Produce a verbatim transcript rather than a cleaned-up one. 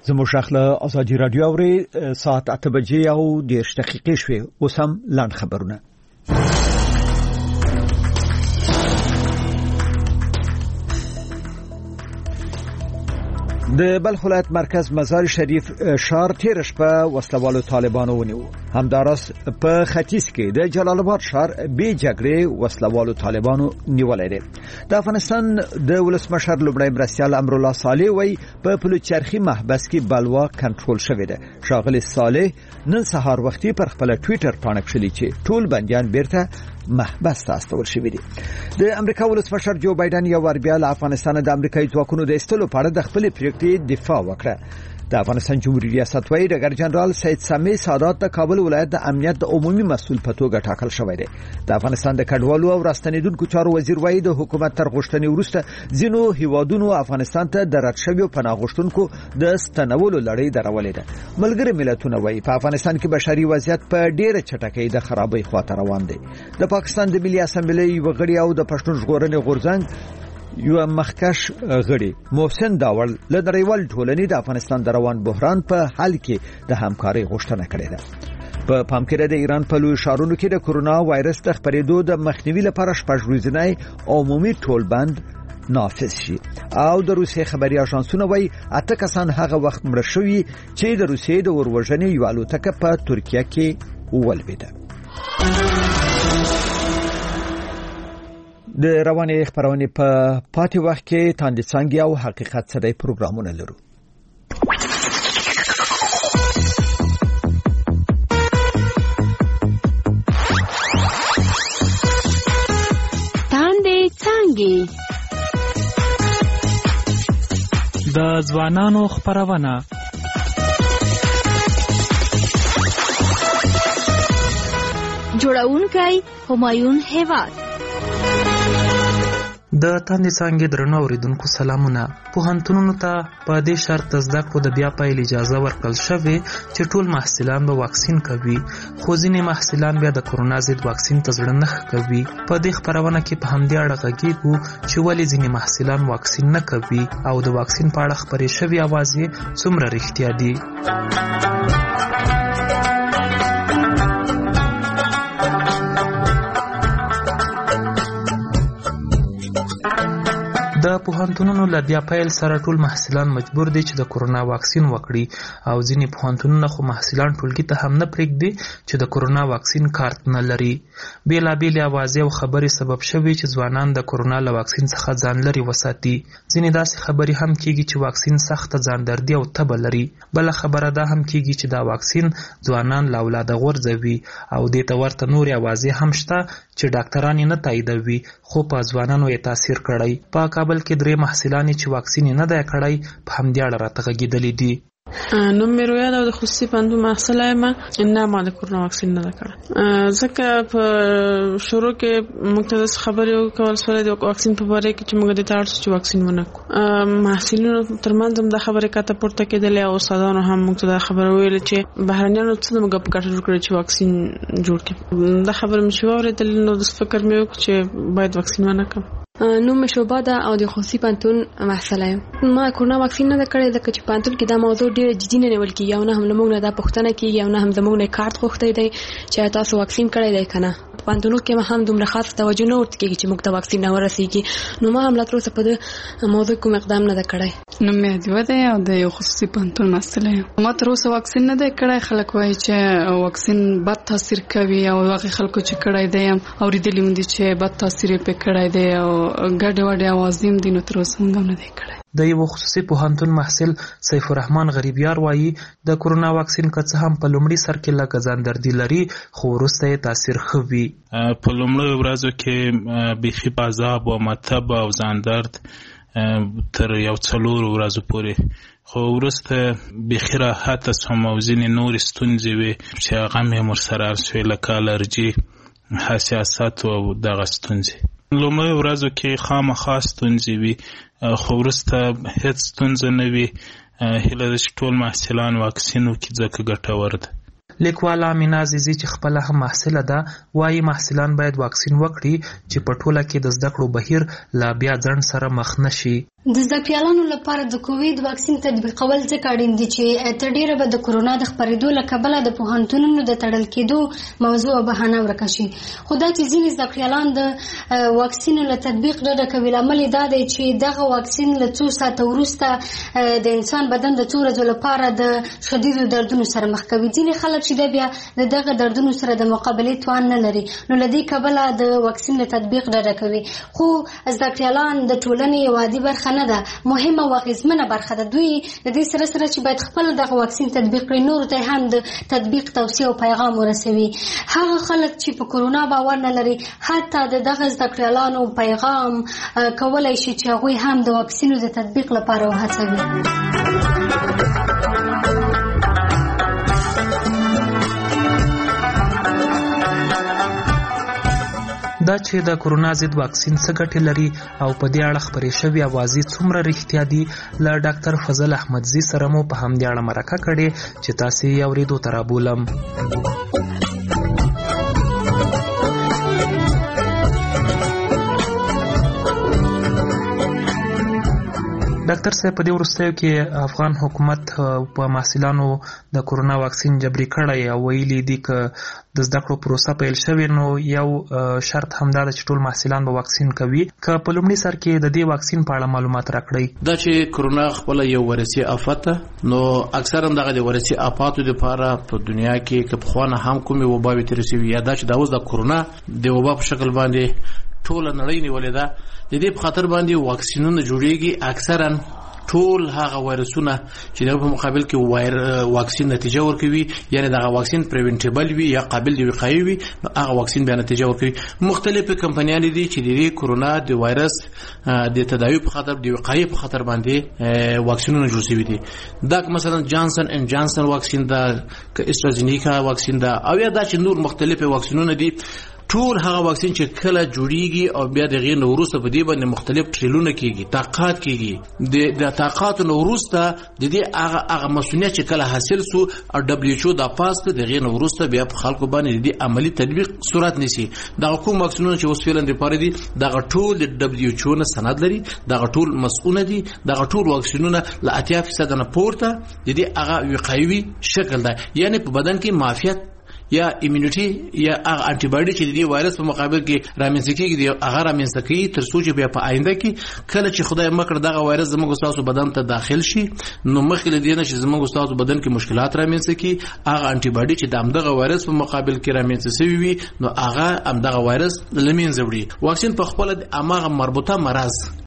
زموږ شخله ازادي رادیو اوري ساعت اته بجې او دېرش دقیقې شوې. اوس هم لاند خبرونه. د بلخ ولایت مرکز مزار شریف شهر تیر شپه وسلوالو طالبانو ونیو. همداراز په ختیځ کې د جلال آباد شهر بې جګړې وسلوالو طالبانو نیولای دي. د افغانستان د ولسمشر لومړی مرستیال امرالله صالح وایي په پلوچرخي محبس کې بلوا کنټرول شوې ده. ښاغلی صالح نن سهار وختي پر خپل ټوئیټر باندې کړی چې ټول بنديان بیرته محبس ته استول شوی دي. د امریکا ولسمشر جو بایدن یو ور بیا له افغانستان د امریکایي ځواکونو د ایستلو په اړه د خپل پریکړې دفاع وکړه. د افغانستان جمهوریت ریاست وايي ډګر جنرال سید سامي سادات د کابل ولایت د امنیت د عمومي مسؤل په توګه ټاکل شوی دی. د افغانستان د کډوالو او راستنیدونکو چارو وزیر وايي د حکومت تر غوښتنې وروسته ځینو هیوادونو افغانستان ته د رد شویو پناه غوښتونکو د ستنولو لړۍ درولې ده. ملګری ملتونه وايي په افغانستان کې بشري وضعیت په ډېره چټکۍ د خرابۍ خواته روان دی. د پاکستان د ملي اسمبلی وغړي او د پښتون ژغورنې غورځنګ یو مخکش غړي محسن داول له نړیوال ټولنې د افغانستان د روان بحران په حل کې د همکارۍ غوښتنه کړې ده. په پام کې د ایران په لوی ښارونو کې د کورونا وایرس د خپرېدو د مخنیوي لپاره شپږ ورځنی عمومي ټولبند نافذ شي. او د روسیې خبري اژانسونه وايي اته کسان هغه وخت مړ شوي چې د روسیې د اوروژنې یو الوتکه په ترکیه کې ولوېده. د روانې خبرونه په پاتې وخت کې تاندې څنګه او حقیقت سره پروګرامونه لرو. تاندې څنګه د ځوانانو خبرونه جوړونکی همایون هیواد. د تاندې څنګه درنو اوریدونکو سلامونه. پوهنتونونو ته په دې شرط زده کړو د بیا پیل اجازه ورکړل شوې چې ټول محصلان به واکسین کوي، خو ځینې محصلان بیا د کورونا ضد واکسین ته زړه نه کوي. په دې خبرونه کې په همدې اړه غږیږو چې ولې ځینې محصلان واکسین نه کوي او د واکسین په اړه خبرې شوې اوازې څومره رښتیا دي. د پوهنتونونو له بیا پیل سره ټول محصلان مجبور دي چې د کورونا واکسین وکړي او ځینې پوهنتونونه خو محصلان ټولګي ته هم نه پرېږدي چې د کورونا واکسین کارت نه لري. بېلابېلې اوازې او خبرې سبب شوي چې ځوانان د کورونا له واکسین څخه ځان لرې وساتي. ځینې داسې خبرې هم کېږي چې واکسین سخته ځاندردي او تبه لري. بله خبره دا هم کېږي چې دا واکسین ځوانان له اولاده غورځوي او دې ته ورته نورې اوازې هم شته چې ډاکټران یې نه تاییدوي خو په ځوانانو یې تاثیر کړی. په کابل کې درې محصلانې چې واکسین یې نه دی کړی په همدې اړه راته غږېدلې دي. نوم مې رویا ده او د خصوصي پوهنتون محصله یم. نه ما د کورونا واکسین نه ده کړی ځکه په شروع کې موږ ته داسې خبرې وکول سولې د واکسین په باره کې چې موږ دې ته اړ شو چې واکسین ونه کړو. محصلینو ترمنځ هم دا خبرې کاته پورته کېدلې او استادانو هم موږ ته دا خبره ویلې چې بهرنیانو څه موږ په ګټه جوړ کړی چې واکسین جوړ کړي. دا خبره مې چې واورېدلې نو د فکر مې وکړ چې باید واکسین ونه کړم. نوم مې شوبا ده او د خصوصي پوهنتون محصله یم. ما کورونا واکسین نه ده کړی ځکه چې پوهنتون کې دا موضوع ډېره جدي نه نیول کېږي او نه هم موږ نه دا پوښتنه کېږي او نه هم زموږ نه کارت غوښتی دی چې تاسو واکسین کړی دی که نه. پوهنتونو کې هم دومره خاص توجه نه ورته کېږي چې موږ ته واکسین نه ورسېږي. نو ما هم لا تر اوسه په دې موضوع کوم اقدام نه ده کړی. نوم مې هدیوه ده او د یو خصوصي پوهنتون محصله یم. ما تر اوسه واکسین نه دی کړی. خلک وایي چې واکسین بد تاثیر کوي او هغې خلکو چې کړی دی هم اورېدلي مو دي چې بد تاثیر یې پرې کړی دی او ګډې وډې اوازې هم دي. نو تر اوسه موږ هم نه دی کړی. د یو خصوصي پوهنتون محصل سیف الرحمن غریبیار وایي د کورونا واکسین که څه هم په لومړي سر کې لږه ځاندردي لري خو وروسته یې تاثیر ښه وي. په لومړیو ورځو کې بیخي په عذاب او متب او ځاندرد تر یو څلورو ورځو پورې، خو وروسته بیخي راحته سوم او ځینې نورې ستونزې وې چې هغه مې ورسره حل شوې لکه الرجي، حساسیت او دغه ستونزې. لومړیو ورځو کې خامخا ستونزې وي خو وروسته هیڅ ستونزه نه وي. هیله ده چې ټول محصلان واکسین وکړي ځکه ګټور ده. لیکواله امینه عزیزي چې خپله هم محصله ده وایي محصلان باید واکسین وکړي چې په ټوله کې د زده کړو بهیر لا بیا ځنډ سره مخ نه شي. د زده کړیالانو لپاره د کووید واکسین تطبیقول ځکه اړین دي چې تر ډیره به د کورونا د خپرېدو له کبله د پوهنتونونو د تړل کېدو موضوع بهانه ورکه شي. خو دا چې ځینې زده کړیالان د واکسینو له تطبیق ډډه کوي، لامل دا دی چې دغه واکسین له څو ساعته وروسته د انسان بدن د څو ورځو لپاره د شدیدو دردونو سره مخ کوي. ځینې خلک چې دا بیا د دغه دردونو سره د مقابلې توان نه لري، نو له دې کبله د واکسین له تطبیق ډډه کوي. خو زده کړیالان د ټولنې یوه عادي برخه نه ده، مهمه او اغیزمنه برخه ده. دوی د دې سره سره چې باید خپل دغه واکسین تطبیق کړي، نورو ته هم د تطبیق توصیه او پیغام ورسوي. هغه خلک چې په کورونا باور نه لري، حتی د دغه زده کړیالانو پیغام کولای شي چې هغوی هم د واکسینو د تطبیق لپاره وهڅوي. دا چې د کورونا ضد واکسین څه ګټې لري او په دې اړه خپرې شوې اوازې څومره رښتیا دي، له ډاکټر فضل احمدزي سره مو په همدې اړه مرکه کړې چې تاسې یې اورېدو ته رابولم. ډاکټر صاحب، په دې وروستیو کې افغان حکومت په محصلانو د کورونا واکسین جبري کړی او ویلي دي که د زده کړو پروسه پیل شوې، نو یو شرط همدا ده چې ټول محصلان به واکسین کوي. که په لومړي سر کې د دې واکسین په اړه معلومات راکړئ. دا چې کورونا خپله یو ویروسي آفت ده، نو اکثرا دغه د ویروسي آفاتو دپاره په دنیا کې که پخوا نه هم کومې وباوې تېرې شوي، یا دا چې دا اوس د کورونا د وبا په شکل باندې ټوله نړۍ نیولې ده، د دې په خاطر باندې واکسینونه جوړیږي. اکثرا ټول هغه وایرسونه چې د په مقابل کې وایر واکسین نتیجه ورکوي، یعنی دغه واکسین پریونټیبل وي یا قابل د وقایې وي، نو هغه واکسین بیا نتیجه ورکوي. مختلفې کمپنیانې دي چې د کورونا د وایرس د تداوی په خاطر د وقایې په خاطر باندې واکسینونه جوړ شوي دي. دا مثلا جانسن اینڈ جانسن واکسین ده، که استرازینیکا واکسین ده، او یا دا چې نور مختلفې واکسینونه دي. ټول هغه واکسین چې کله جوړیږي او بیا د غیر نو وروسته په دې باندې مختلف ټریلونه کیږي، طاقات کیږي. د د طاقات نو وروسته د دې هغه هغه مسؤلیت چې کله حاصل سو او دبليو ایچ او د پاس د غیر نو وروسته بیا په خلکو باندې د عملی تطبیق صورت نیسي. دا کوم واکسینونه چې اوس فعلا د پاره دي، دا ټول د دبليو ایچ او نه سند لري، دا ټول مسؤل دي، دا ټول واکسینونه ل اتیا فیصد نه پورته د دې هغه وقایوي شکل ده، یعنی په بدن کې معافیت یا ایمونټي یا هغه انټي باډي چې د دې وایرس په مقابل کې رامنځته کیږي، د هغه رامنځته کوي تر څو چې بیا په آینده کې کله چې خدای مکړه دغه وایرس زموږ تاسو بدن ته داخل شي، نو مخکې له دې نه چې زموږ تاسو بدن کې مشکلات رامنځته کی، هغه انټي باډي چې د همدغه وایرس په مقابل کې رامنځته شوی وي، نو هغه همدغه وایرس لمنځه وړي. واکسین په خپل د اماغه مربوطه مرض